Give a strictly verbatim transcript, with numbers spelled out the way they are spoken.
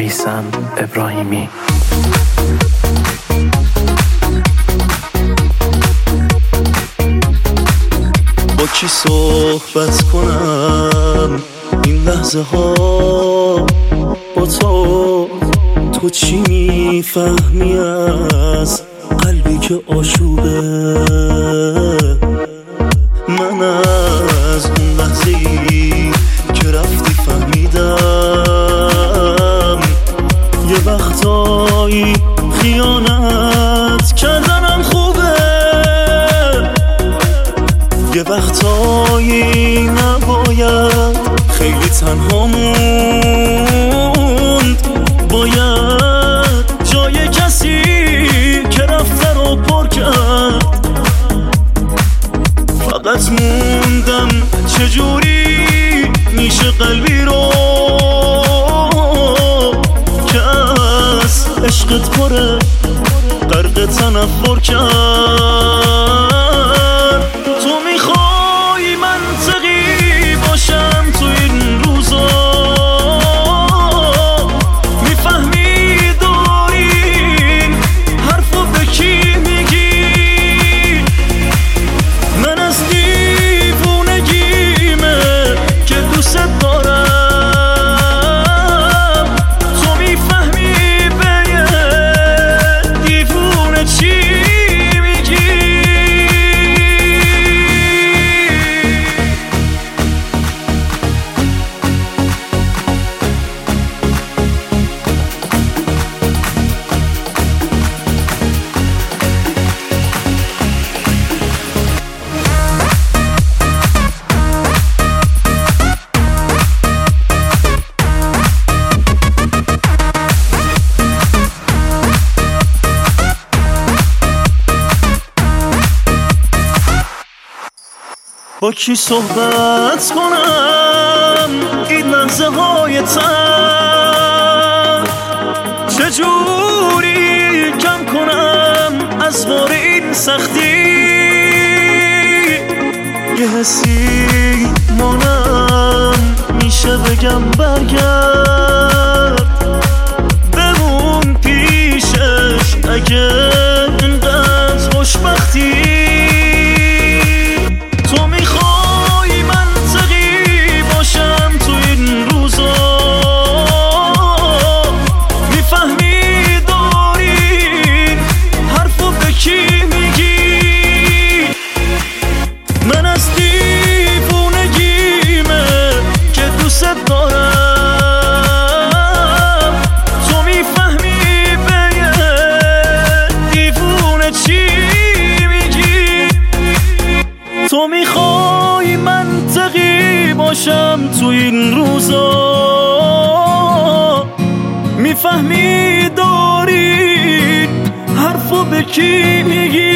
میسم ابراهیمی. با کی صحبت کنم این لحظه ها با تو؟ تو چی میفهمی از قلبی که آشوبه؟ من از اون لحظه‌ای که رفتی فهمیدم یه وقتایی خیانت کردنم خوبه، یه وقتایی نباید خیلی تنها موند، باید جای کسی که رفته رو پر کرد. فقط موندم چجوری میشه قلبی رو که از عشقت پره غرق تنفر کرد. تو میخوای منطقی باشم تو این روزا، میفهمی داری حرفو به کی میگی؟ من از دیوونگیمه که دوست دارم، تو میفهمی به یه دیوونه چی میگی؟ با کی صحبت کنم این لحظه های تن؟ چجوری کم کنم از بار این سختی؟ یه حسی مانم میشه بگم برگرد بمون پیشش اگه اینقدر خوشبختی. من از دیوونگیمه که دوست دارم، تو میفهمی به یه دیوونه چی میگی؟ تو میخوای منطقی باشم تو این روزا، میفهمی داری حرفو به کی میگی؟